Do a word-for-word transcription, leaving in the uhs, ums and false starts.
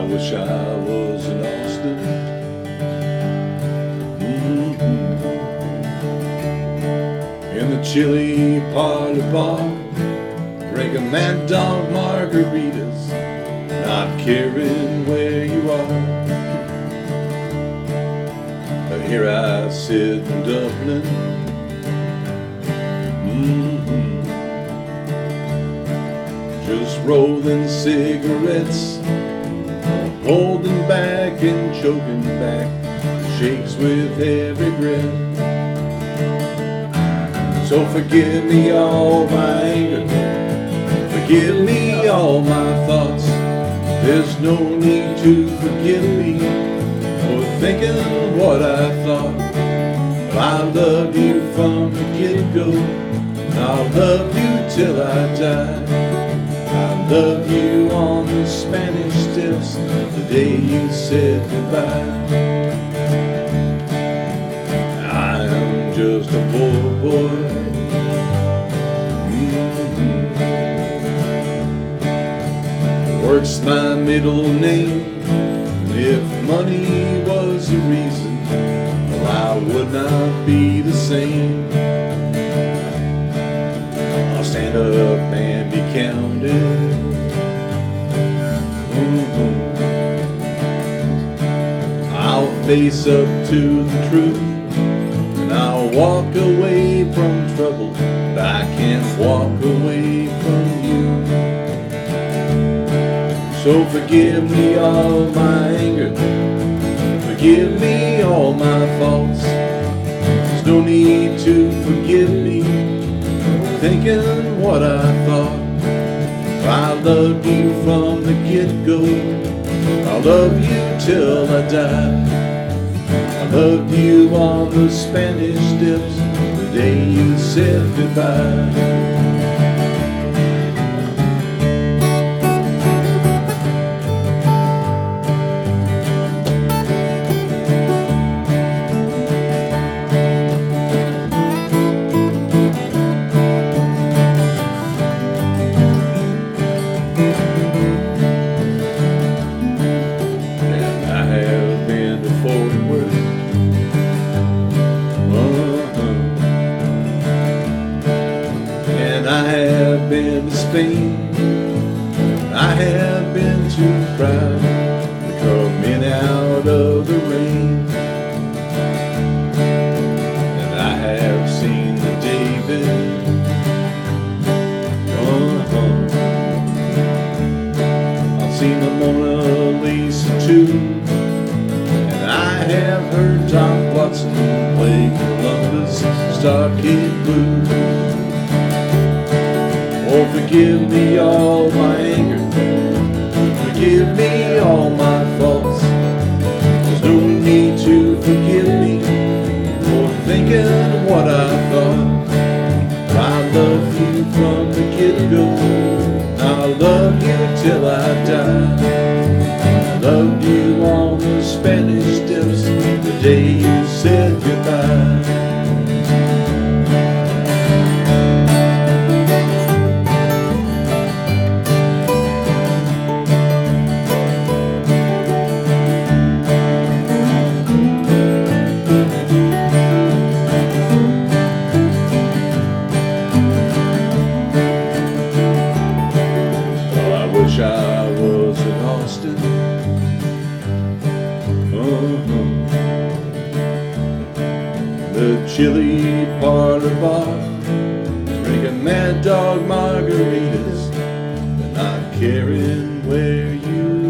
wish I was in Austin. Mm-hmm. In the chilly parlor bar, drinking Mad Dog margaritas, not caring where you are. But here I sit in Dublin, mm-hmm. just rolling cigarettes, holding back and choking back, shakes with every breath. So forgive me all my anger, forgive me all my thoughts. There's no need to forgive me for thinking what I thought. But I loved you from the get-go, and I'll love you till I die. I loved you on the Spanish Steps the day you said goodbye. I am just a poor boy, mm-hmm. Work's my middle name. If money was a reason, well, I would not be the same. I'll stand up and be counted, mm-hmm. I'll face up to the truth, and I'll walk away from trouble, but I can't walk away from you. So forgive me all my anger, forgive me all my faults. There's no need to forgive me for thinking what I thought. I loved you from the get-go, I'll love you till I die. I loved you on the Spanish Steps the day you said goodbye. I have been to Spain, I have been to Prague, to come in out of the rain. And I have seen the David, uh-huh. I've seen the Mona Lisa too, and I have heard Tom Watson play Columbus Stockade Blues. Oh, forgive me all my anger, forgive me all my faults. There's no need to forgive me for thinking what I thought. I love you from the get-go, I'll love you till I die. I loved you on the Spanish Steps the day you said goodbye. I wish I was in Austin, uh-huh. The chilly parlor bar, drinking Mad Dog margaritas, but not caring where you